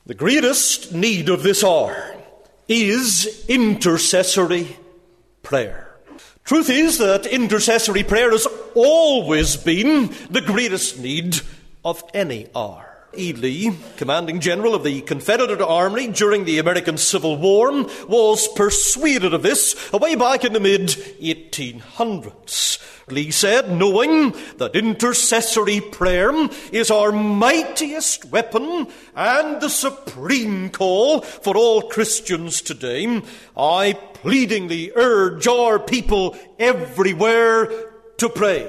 The greatest need of this hour is intercessory prayer. Truth is that intercessory prayer has always been the greatest need of any hour. E. Lee, commanding general of the Confederate Army during the American Civil War, was persuaded of this way back in the mid-1800s. Lee said, knowing that intercessory prayer is our mightiest weapon and the supreme call for all Christians today, I pleadingly urge our people everywhere to pray,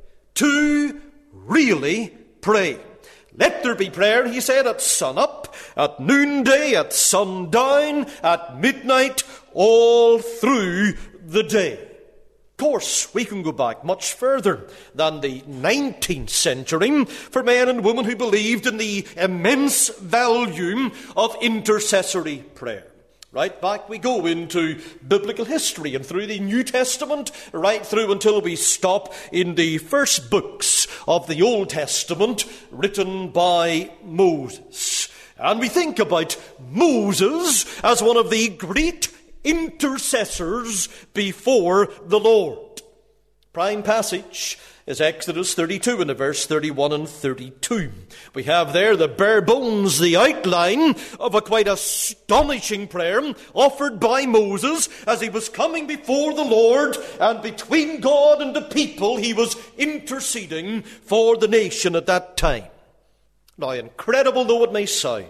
to really pray. Let there be prayer, he said, at sun-up, at noonday, at sundown, at midnight, all through the day. Of course, we can go back much further than the 19th century for men and women who believed in the immense value of intercessory prayer. Right back we go into biblical history and through the New Testament, right through until we stop in the first books of the Old Testament written by Moses. And we think about Moses as one of the great intercessors before the Lord. Prime passage is Exodus 32 and verse 31 and 32. We have there the bare bones, the outline of a quite astonishing prayer offered by Moses as he was coming before the Lord, and between God and the people he was interceding for the nation at that time. Now, incredible though it may sound,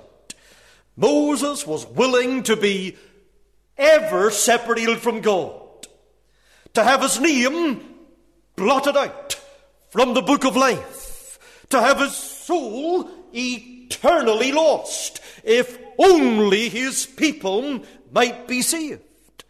Moses was willing to be ever separated from God, to have his name blotted out from the book of life, to have his soul eternally lost, if only his people might be saved.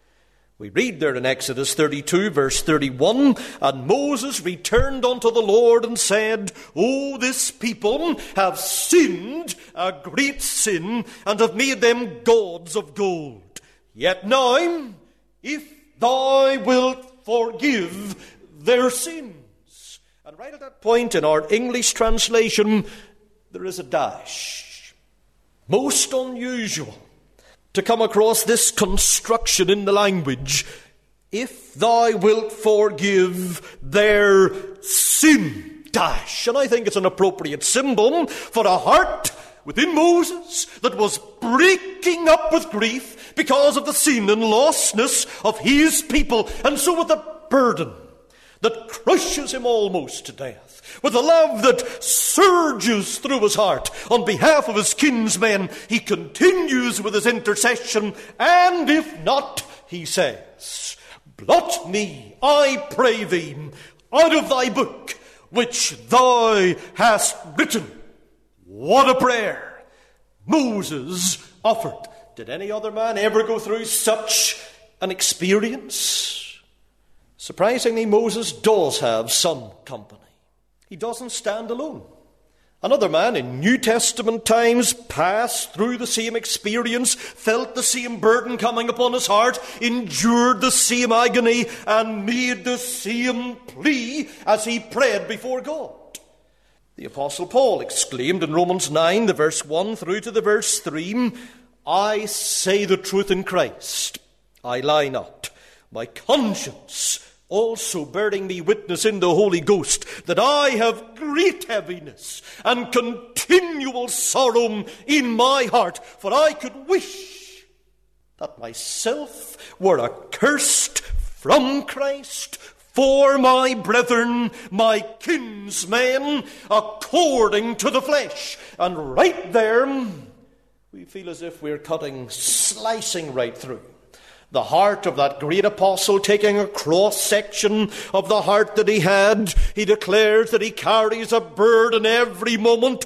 We read there in Exodus 32, verse 31, and Moses returned unto the Lord and said, O, this people have sinned a great sin, and have made them gods of gold. Yet now, if thou wilt forgive their sin. And right at that point in our English translation, there is a dash. Most unusual to come across this construction in the language. If thou wilt forgive their sin, dash. And I think it's an appropriate symbol for a heart within Moses that was breaking up with grief because of the sin and lostness of his people. And so with a burden that crushes him almost to death, with a love that surges through his heart on behalf of his kinsmen, he continues with his intercession, and if not, he says, blot me, I pray thee, out of thy book, which thou hast written. What a prayer Moses offered. Did any other man ever go through such an experience? Surprisingly, Moses does have some company. He doesn't stand alone. Another man in New Testament times passed through the same experience, felt the same burden coming upon his heart, endured the same agony, and made the same plea as he prayed before God. The Apostle Paul exclaimed in Romans 9, the verse 1 through to the verse 3, I say the truth in Christ, I lie not. My conscience also bearing me witness in the Holy Ghost, that I have great heaviness and continual sorrow in my heart, for I could wish that myself were accursed from Christ for my brethren, my kinsmen, according to the flesh. And right there, we feel as if we're slicing right through the heart of that great apostle, taking a cross-section of the heart that he had. He declares that he carries a burden every moment,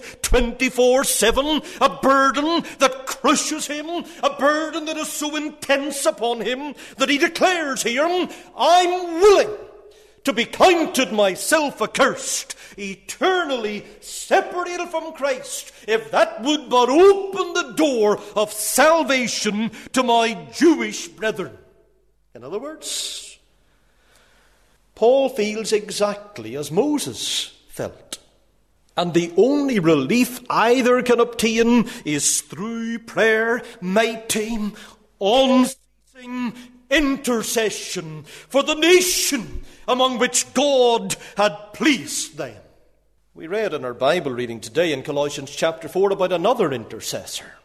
24/7, a burden that crushes him, a burden that is so intense upon him that he declares here, I'm willing to be counted myself accursed, eternally separated from Christ, if that would but open the door of salvation to my Jewish brethren. In other words, Paul feels exactly as Moses felt. And the only relief either can obtain is through prayer, mighty, unceasing intercession for the nation among which God had placed them. We read in our Bible reading today in Colossians chapter 4 about another intercessor.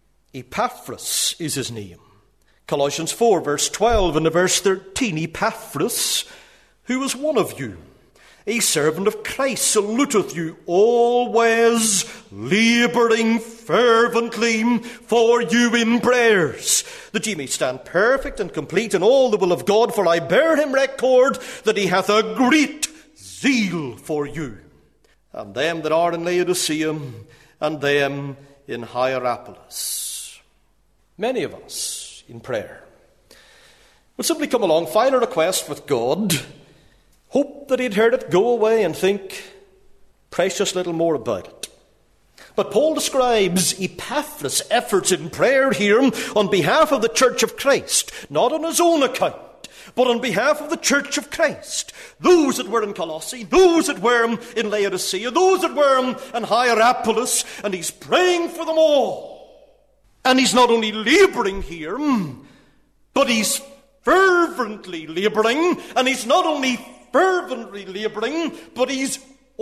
Epaphras is his name. Colossians 4 verse 12 and verse 13. Epaphras, who was one of you, a servant of Christ, saluteth you, always labouring fervently for you in prayers, that ye may stand perfect and complete in all the will of God. For I bear him record that he hath a great zeal for you, and them that are in Laodicea, and them in Hierapolis. Many of us in prayer would simply come along, file a request with God, hope that he'd heard it, go away and think precious little more about it. But Paul describes Epaphras' efforts in prayer here on behalf of the Church of Christ, not on his own account, but on behalf of the Church of Christ. Those that were in Colossae, those that were in Laodicea, those that were in Hierapolis, and he's praying for them all. And he's not only labouring here, but he's fervently labouring, and he's not only fervently labouring, but he's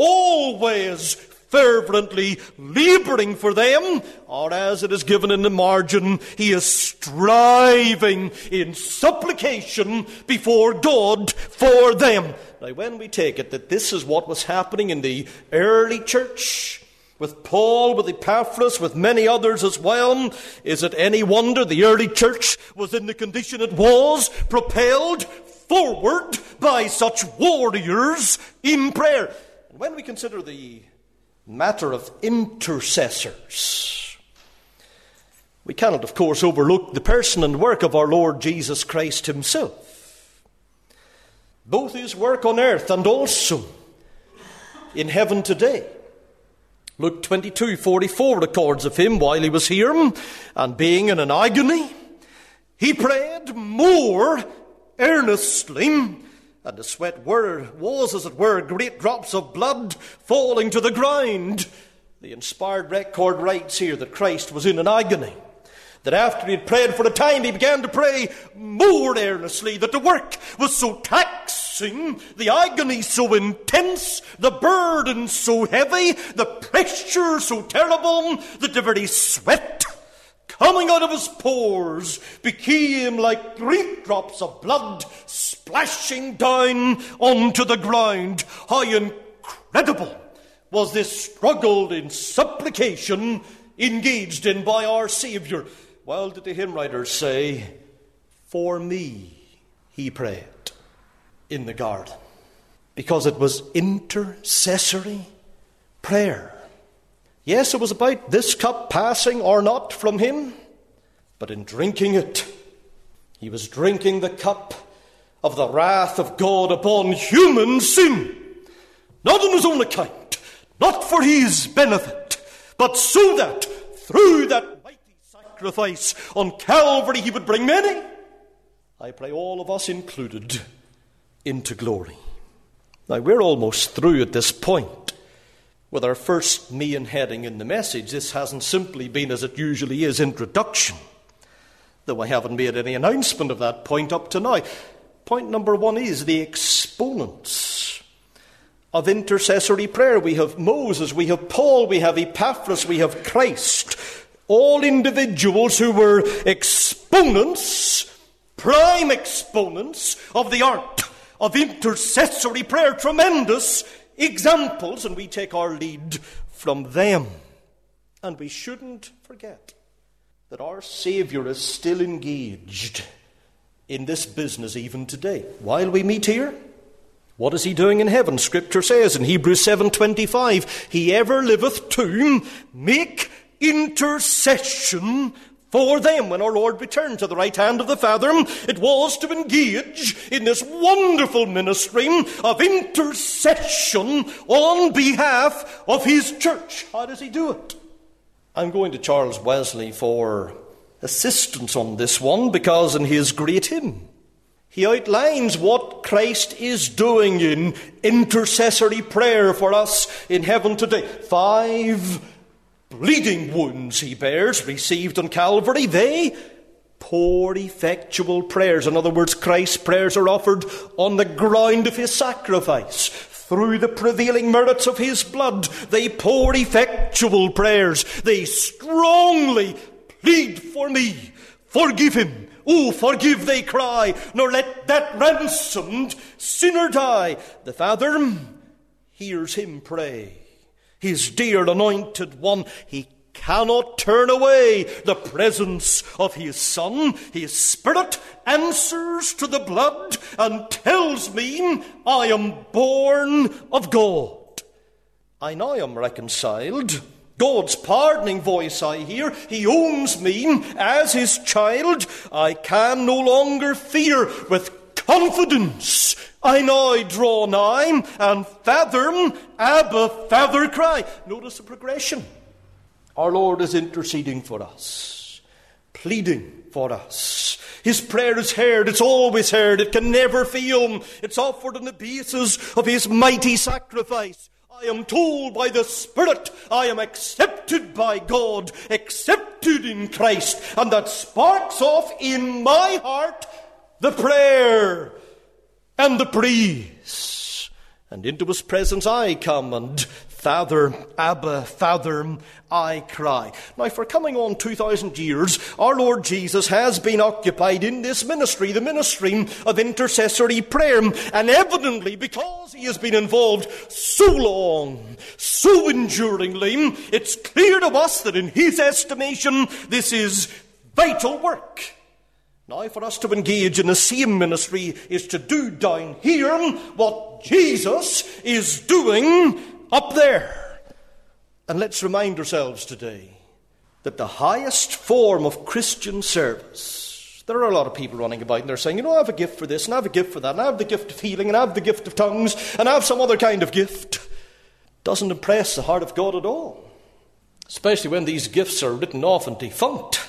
always fervently labouring for them, or as it is given in the margin, he is striving in supplication before God for them. Now, when we take it that this is what was happening in the early church, with Paul, with Epaphras, with many others as well, is it any wonder the early church was in the condition it was, propelled forward by such warriors in prayer? And when we consider the matter of intercessors, we cannot, of course, overlook the person and work of our Lord Jesus Christ himself. Both his work on earth and also in heaven today. Luke 22:44 records of him while he was here, and being in an agony, he prayed more earnestly, and the sweat was, as it were, great drops of blood falling to the ground. The inspired record writes here that Christ was in an agony, that after he had prayed for a time, he began to pray more earnestly, that the work was so taxing, the agony so intense, the burden so heavy, the pressure so terrible, that the very sweat coming out of his pores became like great drops of blood splashing down onto the ground. How incredible was this struggle in supplication engaged in by our Saviour. Well, did the hymn writers say, for me he prayed in the garden, because it was intercessory prayer. Yes, it was about this cup passing or not from him, but in drinking it, he was drinking the cup of the wrath of God upon human sin, not on his own account, not for his benefit, but so that through that mighty sacrifice on Calvary he would bring many, I pray all of us included, into glory. Now, we're almost through at this point with our first main heading in the message. This hasn't simply been, as it usually is, introduction, though I haven't made any announcement of that point up to now. Point number one is the exponents of intercessory prayer. We have Moses, we have Paul, we have Epaphras, we have Christ. All individuals who were exponents, prime exponents of the art of intercessory prayer. Tremendous examples, and we take our lead from them. And we shouldn't forget that our Saviour is still engaged in this business even today. While we meet here, what is he doing in heaven? Scripture says in Hebrews 7:25, he ever liveth to make intercession for them. When our Lord returned to the right hand of the Father, it was to engage in this wonderful ministry of intercession on behalf of his church. How does he do it? I'm going to Charles Wesley for assistance on this one, because in his great hymn, he outlines what Christ is doing in intercessory prayer for us in heaven today. 5 bleeding wounds he bears, received on Calvary. They pour effectual prayers. In other words, Christ's prayers are offered on the ground of his sacrifice. Through the prevailing merits of his blood, they pour effectual prayers. They strongly plead for me. Forgive him. Oh, forgive, they cry, nor let that ransomed sinner die. The Father hears him pray. His dear anointed one, he cannot turn away the presence of his Son. His Spirit answers to the blood and tells me I am born of God. I now am reconciled. God's pardoning voice I hear. He owns me as his child. I can no longer fear. With confidence I now draw nigh, and Father, Abba, Father cry. Notice the progression. Our Lord is interceding for us, pleading for us. His prayer is heard. It's always heard. It can never fail. It's offered on the basis of his mighty sacrifice. I am told by the Spirit I am accepted by God, accepted in Christ, and that sparks off in my heart the prayer and the praise. And into his presence I come, and Father, Abba, Father, I cry. Now, for coming on 2,000 years, our Lord Jesus has been occupied in this ministry, the ministry of intercessory prayer. And evidently, because he has been involved so long, so enduringly, it's clear to us that in his estimation, this is vital work. Now, for us to engage in the same ministry is to do down here what Jesus is doing up there. And let's remind ourselves today that the highest form of Christian service, there are a lot of people running about and they're saying, I have a gift for this, and I have a gift for that, and I have the gift of healing, and I have the gift of tongues, and I have some other kind of gift. Doesn't impress the heart of God at all, especially when these gifts are written off and defunct.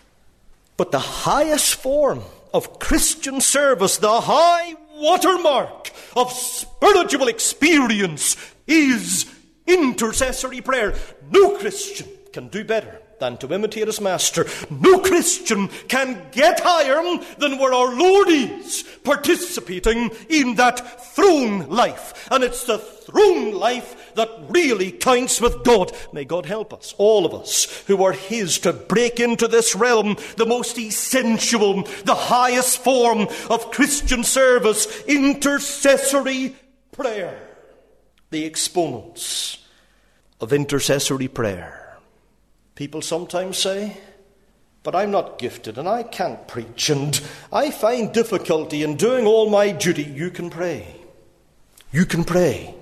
But the highest form of Christian service, the high watermark of spiritual experience, is intercessory prayer. No Christian can do better than to imitate his master. No Christian can get higher than where our Lord is, participating in that throne life. And it's the throne life that really counts with God. May God help us, all of us who are his, to break into this realm, the most essential, the highest form of Christian service, intercessory prayer. The exponents of intercessory prayer. People sometimes say, but I'm not gifted and I can't preach and I find difficulty in doing all my duty. You can pray. You can pray.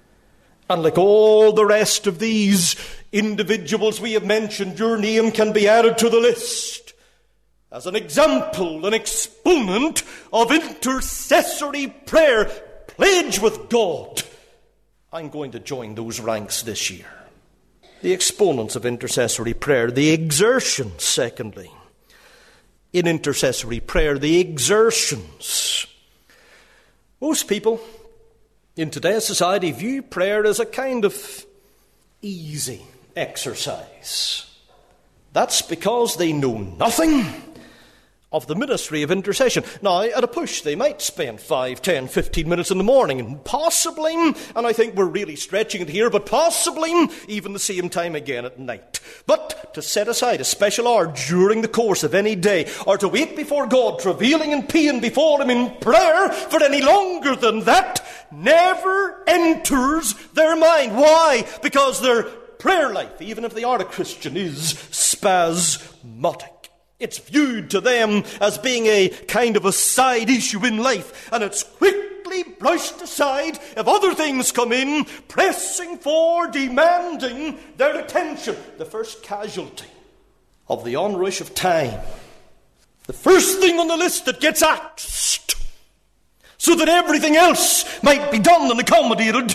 And like all the rest of these individuals we have mentioned, your name can be added to the list as an example, an exponent of intercessory prayer. Pledge with God. I'm going to join those ranks this year. The exponents of intercessory prayer, the exertions, secondly, in intercessory prayer, the exertions. Most people in today's society view prayer as a kind of easy exercise. That's because they know nothing of the ministry of intercession. Now, at a push, they might spend 5, 10, 15 minutes in the morning, and possibly, and I think we're really stretching it here, but possibly even the same time again at night. But to set aside a special hour during the course of any day, or to wait before God, travailing in pain before him in prayer for any longer than that, never enters their mind. Why? Because their prayer life, even if they are a Christian, is spasmodic. It's viewed to them as being a kind of a side issue in life, and it's quickly brushed aside if other things come in, pressing for, demanding their attention. The first casualty of the onrush of time. The first thing on the list that gets axed, so that everything else might be done and accommodated,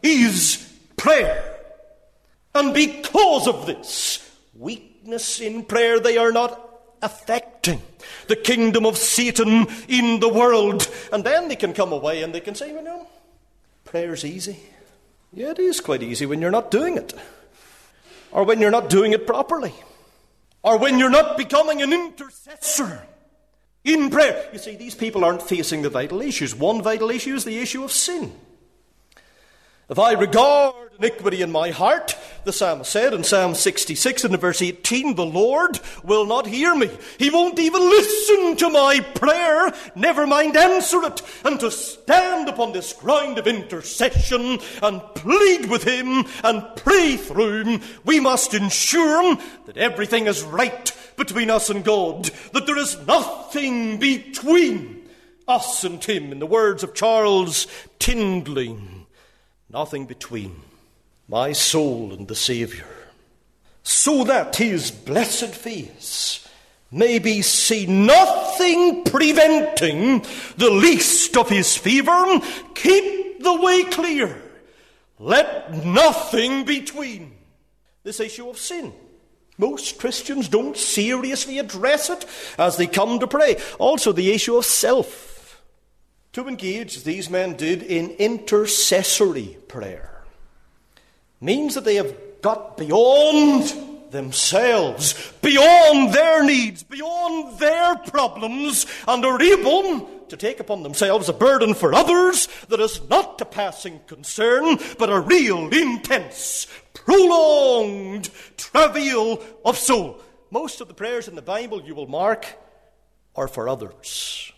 is prayer. And because of this weakness in prayer, they are not affecting the kingdom of Satan in the world. And then they can come away and they can say, prayer's easy. Yeah, it is quite easy when you're not doing it. Or when you're not doing it properly. Or when you're not becoming an intercessor in prayer. You see, these people aren't facing the vital issues. One vital issue is the issue of sin. If I regard iniquity in my heart, the psalmist said in Psalm 66 and in verse 18, the Lord will not hear me. He won't even listen to my prayer, never mind answer it. And to stand upon this ground of intercession and plead with him and pray through him, we must ensure that everything is right between us and God, that there is nothing between us and him. In the words of Charles Tindley, nothing between my soul and the Saviour, so that his blessed face may be seen, nothing preventing the least of his fever. Keep the way clear, let nothing between. This issue of sin, most Christians don't seriously address it as they come to pray. Also the issue of self. To engage, as these men did, in intercessory prayer means that they have got beyond themselves, beyond their needs, beyond their problems, and are able to take upon themselves a burden for others that is not a passing concern, but a real, intense, prolonged travail of soul. Most of the prayers in the Bible, you will mark, are for others.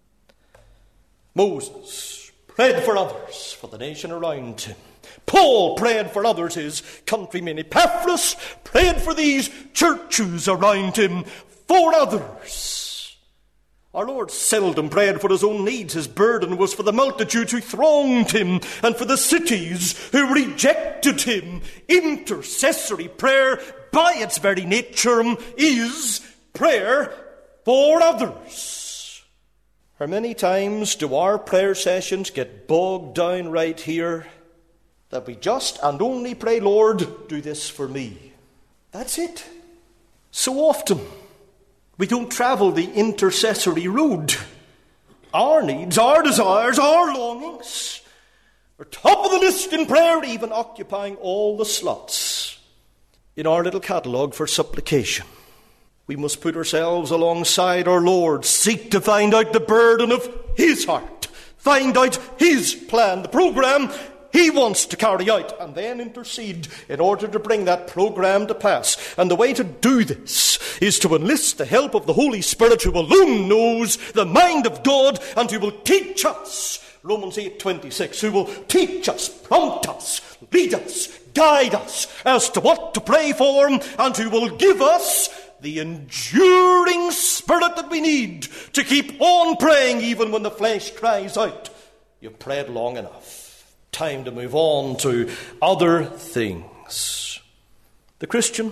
Moses prayed for others, for the nation around him. Paul prayed for others, his countrymen. Epaphras prayed for these churches around him, for others. Our Lord seldom prayed for his own needs. His burden was for the multitudes who thronged him and for the cities who rejected him. Intercessory prayer, by its very nature, is prayer for others. How many times do our prayer sessions get bogged down right here that we just and only pray, Lord, do this for me? That's it. So often we don't travel the intercessory road. Our needs, our desires, our longings are top of the list in prayer, even occupying all the slots in our little catalogue for supplication. We must put ourselves alongside our Lord, seek to find out the burden of his heart, find out his plan, the program he wants to carry out, and then intercede in order to bring that program to pass. And the way to do this is to enlist the help of the Holy Spirit, who alone knows the mind of God and who will teach us, Romans 8:26, who will teach us, prompt us, lead us, guide us as to what to pray for, and who will give us the enduring spirit that we need to keep on praying even when the flesh cries out, you've prayed long enough. Time to move on to other things. The Christian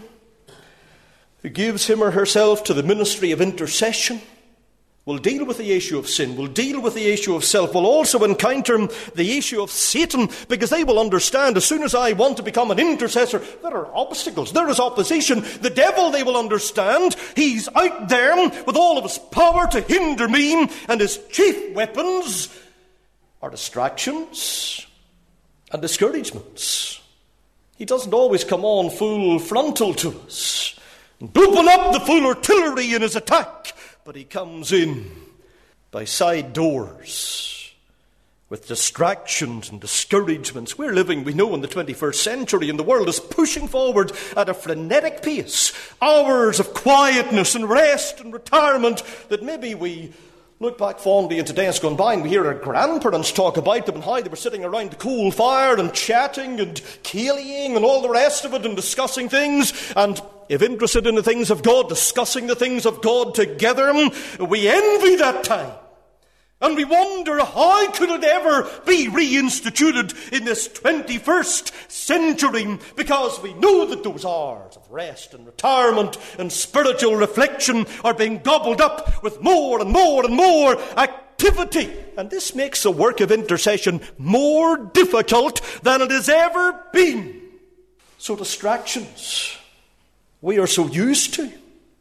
who gives him or herself to the ministry of intercession will deal with the issue of sin, will deal with the issue of self, will also encounter the issue of Satan, because they will understand, as soon as I want to become an intercessor, there are obstacles, there is opposition. The devil, they will understand, he's out there with all of his power to hinder me, and his chief weapons are distractions and discouragements. He doesn't always come on full frontal to us and open up the full artillery in his attack, but he comes in by side doors with distractions and discouragements. We're living, we know, in the 21st century, and the world is pushing forward at a frenetic pace. Hours of quietness and rest and retirement that maybe we look back fondly into days gone by, and we hear our grandparents talk about them and how they were sitting around the coal fire and chatting and kayleeing and all the rest of it and discussing things, and if interested in the things of God, discussing the things of God together. We envy that time. And we wonder, how could it ever be reinstituted in this 21st century? Because we know that those hours of rest and retirement and spiritual reflection are being gobbled up with more and more and more activity. And this makes the work of intercession more difficult than it has ever been. So distractions we are so used to.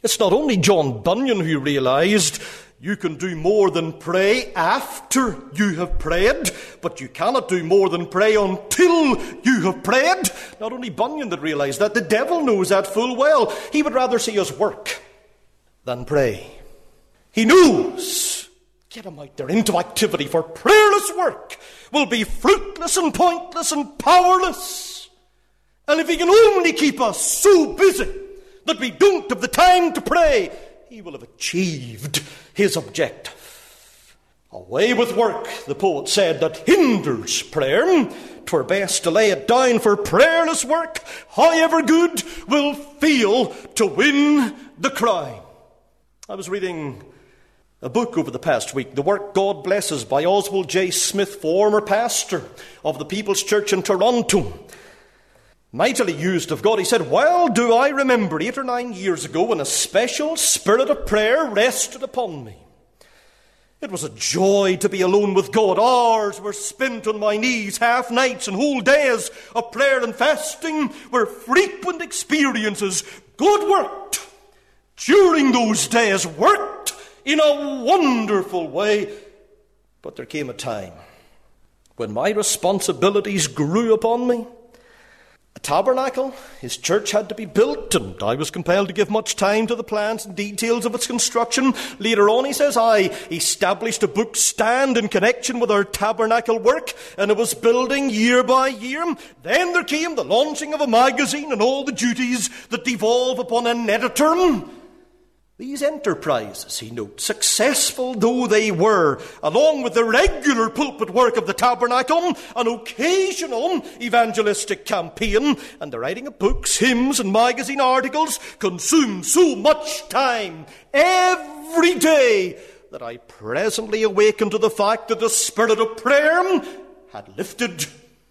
It's not only John Bunyan who realised you can do more than pray after you have prayed, but you cannot do more than pray until you have prayed. Not only Bunyan that realised that, the devil knows that full well. He would rather see us work than pray. He knows, get him out there into activity, for prayerless work will be fruitless and pointless and powerless. And if he can only keep us so busy that we don't have the time to pray, he will have achieved his objective. Away with work, the poet said, that hinders prayer. 'Twere best to lay it down, for prayerless work, however good, will fail to win the crown. I was reading a book over the past week, The Work God Blesses, by Oswald J. Smith, former pastor of the People's Church in Toronto. Mightily used of God. He said, "Well do I remember 8 or 9 years ago when a special spirit of prayer rested upon me. It was a joy to be alone with God. Hours were spent on my knees, half nights and whole days of prayer and fasting were frequent experiences. God worked during those days, worked in a wonderful way. But there came a time when my responsibilities grew upon me. A tabernacle, his church had to be built, and I was compelled to give much time to the plans and details of its construction. Later on, he says, I established a book stand in connection with our tabernacle work, and it was building year by year. Then there came the launching of a magazine and all the duties that devolve upon an editor. These enterprises," he notes, "successful though they were, along with the regular pulpit work of the tabernacle, an occasional evangelistic campaign, and the writing of books, hymns, and magazine articles, consumed so much time every day that I presently awakened to the fact that the spirit of prayer had lifted,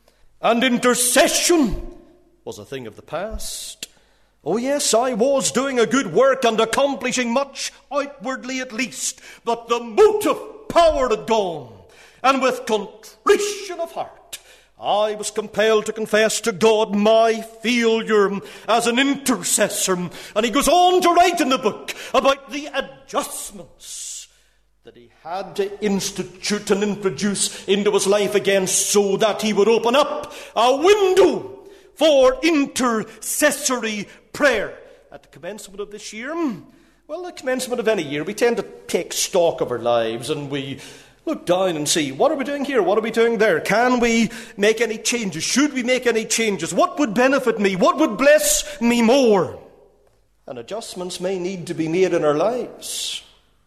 and intercession was a thing of the past. Oh yes, I was doing a good work and accomplishing much, outwardly at least, but the motive power had gone, and with contrition of heart, I was compelled to confess to God my failure as an intercessor." And he goes on to write in the book about the adjustments that he had to institute and introduce into his life again, so that he would open up a window for intercessory prayer. At the commencement of this year, well, the commencement of any year, we tend to take stock of our lives and we look down and see, what are we doing here? What are we doing there? Can we make any changes? Should we make any changes? What would benefit me? What would bless me more? And adjustments may need to be made in our lives.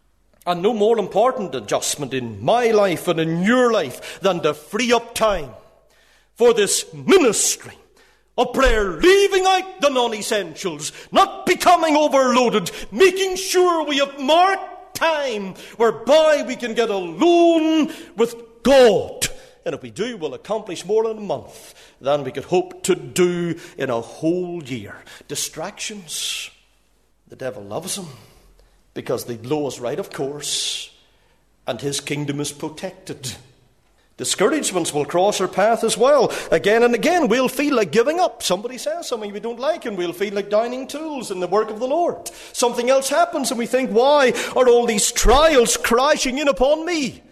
And no more important adjustment in my life and in your life than to free up time for this ministry of prayer, leaving out the non-essentials, not becoming overloaded, making sure we have marked time whereby we can get alone with God. And if we do, we'll accomplish more in a month than we could hope to do in a whole year. Distractions, the devil loves them because they blow us right off course, and his kingdom is protected. Discouragements will cross our path as well. Again and again, we'll feel like giving up. Somebody says something we don't like, and we'll feel like downing tools in the work of the Lord. Something else happens, and we think, why are all these trials crashing in upon me?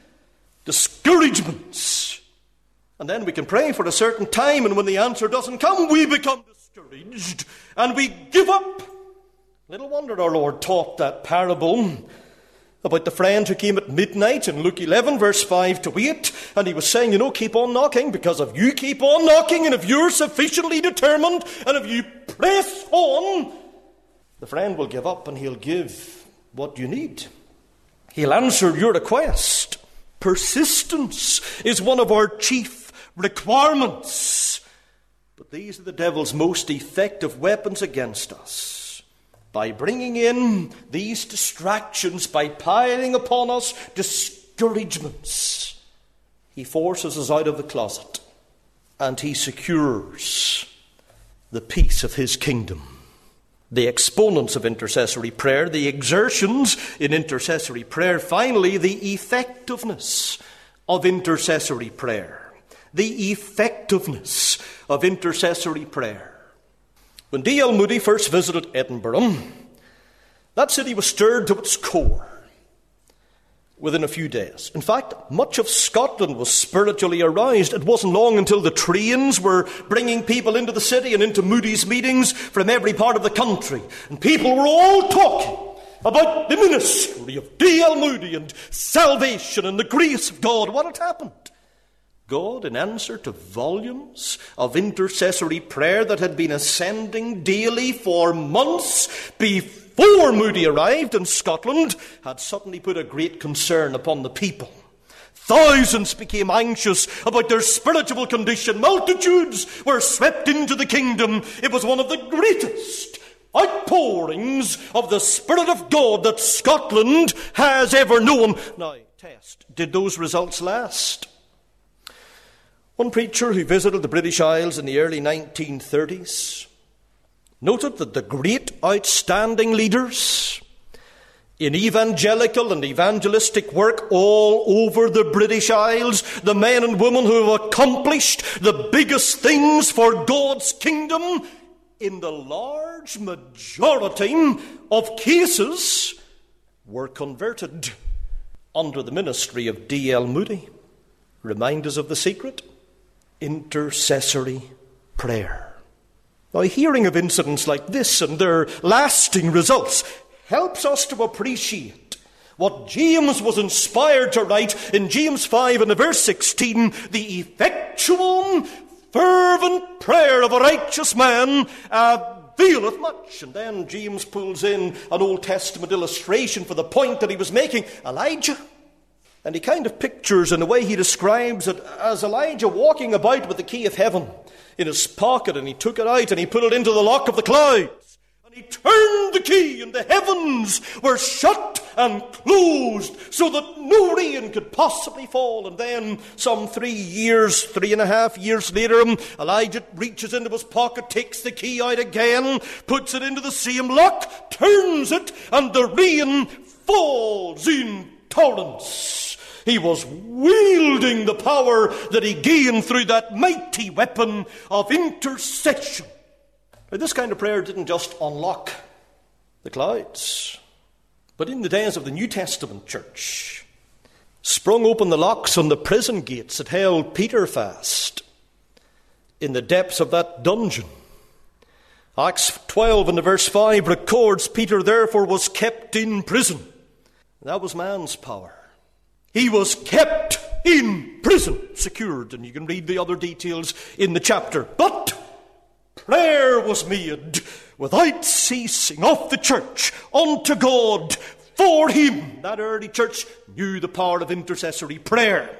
Discouragements. And then we can pray for a certain time, and when the answer doesn't come, we become discouraged, and we give up. Little wonder our Lord taught that parable about the friend who came at midnight in Luke 11, verse 5 to 8, and he was saying, keep on knocking, because if you keep on knocking, and if you're sufficiently determined, and if you press on, the friend will give up, and he'll give what you need. He'll answer your request. Persistence is one of our chief requirements. But these are the devil's most effective weapons against us. By bringing in these distractions, by piling upon us discouragements, he forces us out of the closet, and he secures the peace of his kingdom. The exponents of intercessory prayer, the exertions in intercessory prayer, finally, the effectiveness of intercessory prayer. The effectiveness of intercessory prayer. When D.L. Moody first visited Edinburgh, That city was stirred to its core within a few days. In fact, much of Scotland was spiritually aroused. It wasn't long until the trains were bringing people into the city and into Moody's meetings from every part of the country. And people were all talking about the ministry of D.L. Moody and salvation and the grace of God. What had happened? God, in answer to volumes of intercessory prayer that had been ascending daily for months before Moody arrived in Scotland, had suddenly put a great concern upon the people. Thousands became anxious about their spiritual condition. Multitudes were swept into the kingdom. It was one of the greatest outpourings of the Spirit of God that Scotland has ever known. Now, test, did those results last? One preacher who visited the British Isles in the early 1930s noted that the great outstanding leaders in evangelical and evangelistic work all over the British Isles, the men and women who have accomplished the biggest things for God's kingdom, in the large majority of cases were converted under the ministry of D.L. Moody. Remind us of the secret: intercessory prayer. Now, hearing of incidents like this and their lasting results helps us to appreciate what James was inspired to write in James 5 and verse 16, the effectual, fervent prayer of a righteous man availeth much. And then James pulls in an Old Testament illustration for the point that he was making. Elijah. And he kind of pictures, in the way he describes it, as Elijah walking about with the key of heaven in his pocket, and he took it out and he put it into the lock of the clouds. And he turned the key and the heavens were shut and closed so that no rain could possibly fall. And then some 3.5 years later, Elijah reaches into his pocket, takes the key out again, puts it into the same lock, turns it, and the rain falls in torrents. He was wielding the power that he gained through that mighty weapon of intercession. Now, this kind of prayer didn't just unlock the clouds, but in the days of the New Testament church, sprung open the locks on the prison gates that held Peter fast in the depths of that dungeon. Acts 12 and verse 5 records, Peter therefore was kept in prison. That was man's power. He was kept in prison, secured, and you can read the other details in the chapter. But prayer was made without ceasing of the church unto God for him. That early church knew the power of intercessory prayer.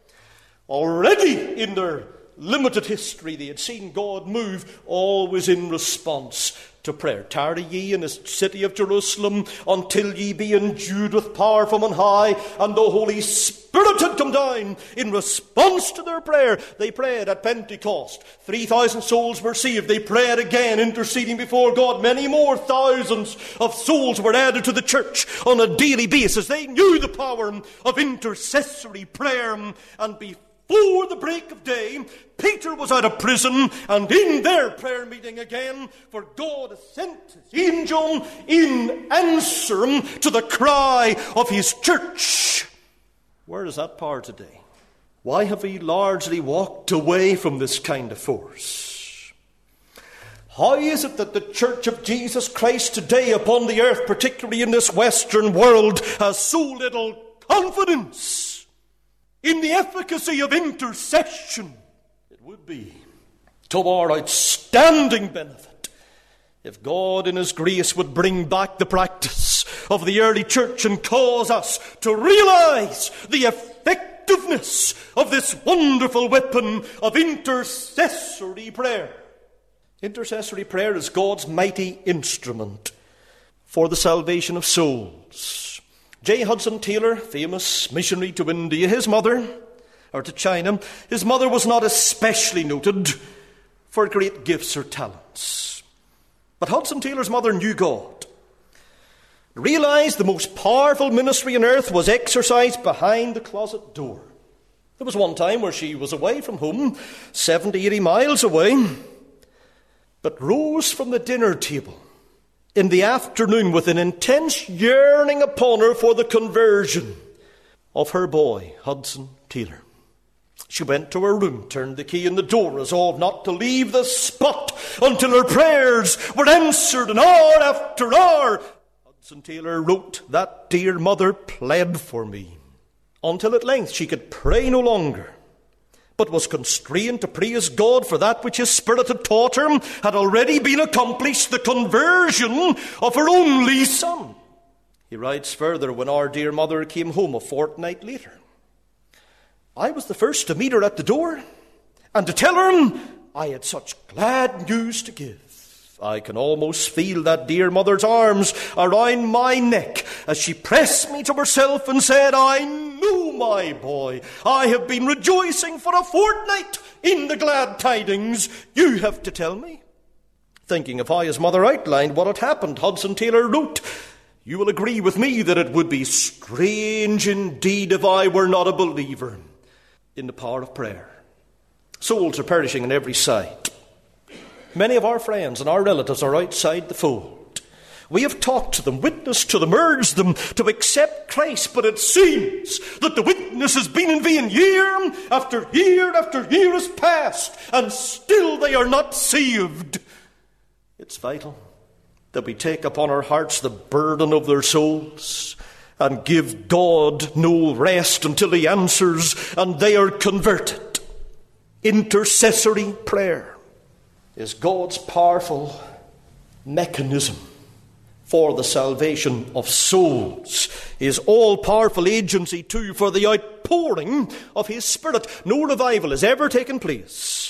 Already in their limited history, they had seen God move always in response to prayer. Tarry ye in the city of Jerusalem until ye be endued with power from on high. And the Holy Spirit had come down in response to their prayer. They prayed at Pentecost. 3,000 souls were saved. They prayed again, interceding before God. Many more thousands of souls were added to the church on a daily basis. They knew the power of intercessory prayer. And before the break of day, Peter was out of prison, and in their prayer meeting again, for God has sent his angel in answer to the cry of his church. Where is that power today? Why have we largely walked away from this kind of force? How is it that the Church of Jesus Christ today upon the earth, particularly in this Western world, has so little confidence in the efficacy of intercession? It would be to our outstanding benefit if God in his grace would bring back the practice of the early church and cause us to realize the effectiveness of this wonderful weapon of intercessory prayer. Intercessory prayer is God's mighty instrument for the salvation of souls. J. Hudson Taylor, famous missionary to India, to China, his mother was not especially noted for great gifts or talents. But Hudson Taylor's mother knew God, realized the most powerful ministry on earth was exercised behind the closet door. There was one time where she was away from home, 70, 80 miles away, but rose from the dinner table in the afternoon with an intense yearning upon her for the conversion of her boy, Hudson Taylor. She went to her room, turned the key in the door, resolved not to leave the spot until her prayers were answered, and hour after hour Hudson Taylor wrote, "That dear mother pled for me," until at length she could pray no longer, but was constrained to praise God for that which His Spirit had taught her had already been accomplished, the conversion of her only son. He writes further, when our dear mother came home a fortnight later, I was the first to meet her at the door and to tell her I had such glad news to give. I can almost feel that dear mother's arms around my neck as she pressed me to herself and said, "I know, my boy, I have been rejoicing for a fortnight in the glad tidings you have to tell me." Thinking of how his mother outlined what had happened, Hudson Taylor wrote, "You will agree with me that it would be strange indeed if I were not a believer in the power of prayer. Souls are perishing on every side. Many of our friends and our relatives are outside the fold. We have talked to them, witnessed to them, urged them to accept Christ, but it seems that the witness has been in vain. Year after year after year has passed, and still they are not saved. It's vital that we take upon our hearts the burden of their souls and give God no rest until He answers and they are converted. Intercessory prayer is God's powerful mechanism for the salvation of souls. His all-powerful agency too for the outpouring of His Spirit. No revival has ever taken place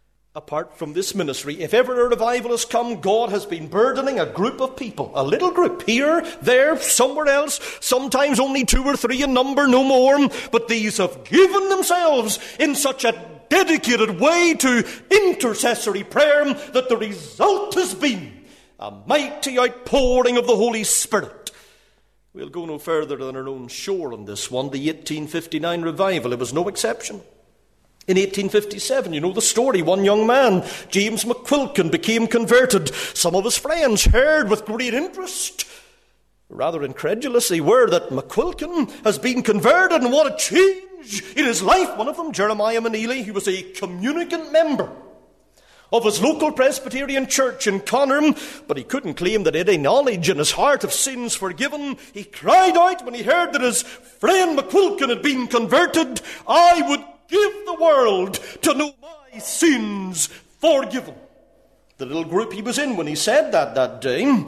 apart from this ministry. If ever a revival has come, God has been burdening a group of people, a little group, here, there, somewhere else, sometimes only 2 or 3 in number, no more, but these have given themselves in such a dedicated way to intercessory prayer that the result has been a mighty outpouring of the Holy Spirit. We'll go no further than our own shore on this one, the 1859 revival. It was no exception. In 1857, you know the story, one young man, James McQuilkin, became converted. Some of his friends heard with great interest, rather incredulous they were, that McQuilkin has been converted, and what a change in his life. One of them, Jeremiah Maneely, he was a communicant member of his local Presbyterian church in Connor, but he couldn't claim that he had any knowledge in his heart of sins forgiven. He cried out when he heard that his friend McQuilkin had been converted, "I would give the world to know my sins forgiven." The little group he was in when he said that day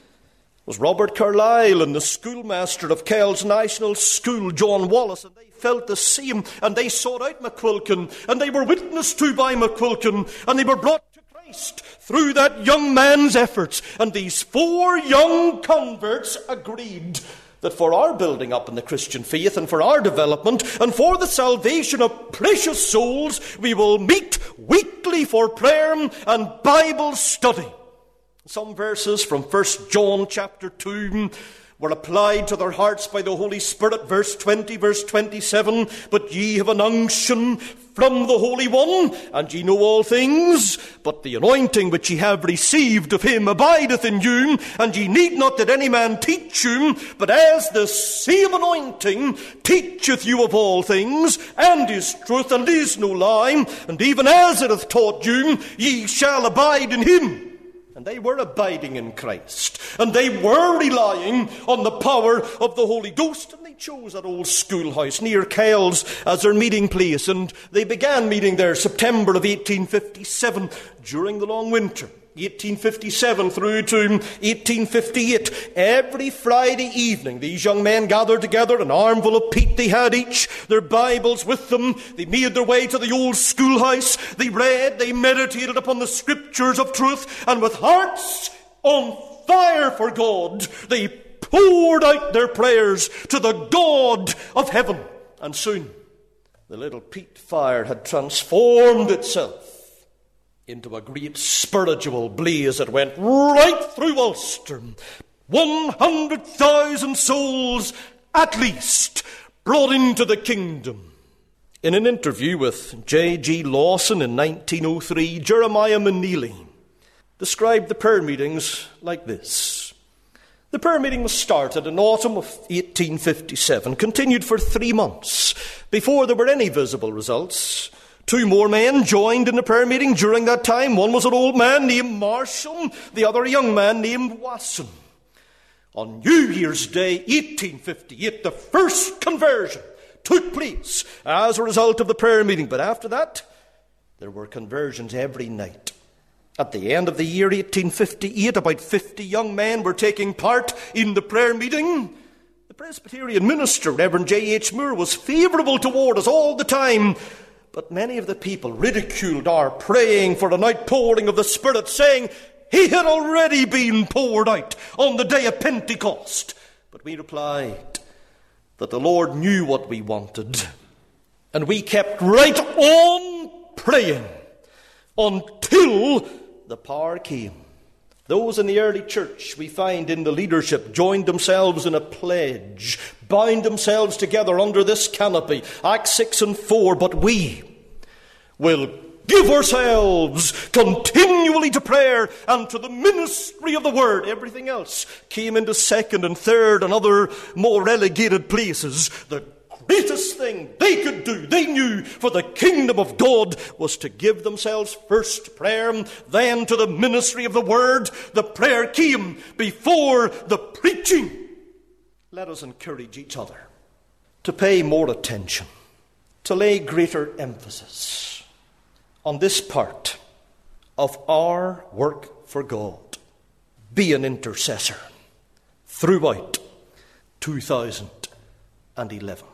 was Robert Carlyle and the schoolmaster of Kells National School, John Wallace, and they felt the same, and they sought out McQuilkin, and they were witnessed to by McQuilkin, and they were brought to Christ through that young man's efforts. And these 4 young converts agreed that for our building up in the Christian faith and for our development and for the salvation of precious souls, we will meet weekly for prayer and Bible study. Some verses from 1 John chapter 2 were applied to their hearts by the Holy Spirit. Verse 20, verse 27, "But ye have an unction from the Holy One, and ye know all things, but the anointing which ye have received of Him abideth in you, and ye need not that any man teach you, but as the same anointing teacheth you of all things, and is truth, and is no lie, and even as it hath taught you, ye shall abide in Him." And they were abiding in Christ, and they were relying on the power of the Holy Ghost, and they chose that old schoolhouse near Kells as their meeting place, and they began meeting there September of 1857 during the long winter. 1857 through to 1858. Every Friday evening, these young men gathered together, an armful of peat they had each, their Bibles with them. They made their way to the old schoolhouse. They read, they meditated upon the scriptures of truth, and with hearts on fire for God, they poured out their prayers to the God of heaven. And soon, the little peat fire had transformed itself into a great spiritual blaze that went right through Ulster. 100,000 souls, at least, brought into the kingdom. In an interview with J.G. Lawson in 1903, Jeremiah Maneely described the prayer meetings like this. The prayer meeting was started in autumn of 1857, continued for 3 months. Before there were any visible results, 2 more men joined in the prayer meeting during that time. One was an old man named Marshall, the other a young man named Wasson. On New Year's Day, 1858, the first conversion took place as a result of the prayer meeting. But after that, there were conversions every night. At the end of the year 1858, about 50 young men were taking part in the prayer meeting. The Presbyterian minister, Reverend J.H. Moore, was favourable toward us all the time. But many of the people ridiculed our praying for an outpouring of the Spirit, saying he had already been poured out on the day of Pentecost. But we replied that the Lord knew what we wanted, and we kept right on praying until the power came. Those in the early church, we find in the leadership, joined themselves in a pledge, bound themselves together under this canopy, Acts 6 and 4, but we will give ourselves continually to prayer and to the ministry of the word. Everything else came into second and third and other more relegated places. The greatest thing they could do, they knew, for the kingdom of God was to give themselves first to prayer, then to the ministry of the word. The prayer came before the preaching. Let us encourage each other to pay more attention, to lay greater emphasis on this part of our work for God. Be an intercessor throughout 2011.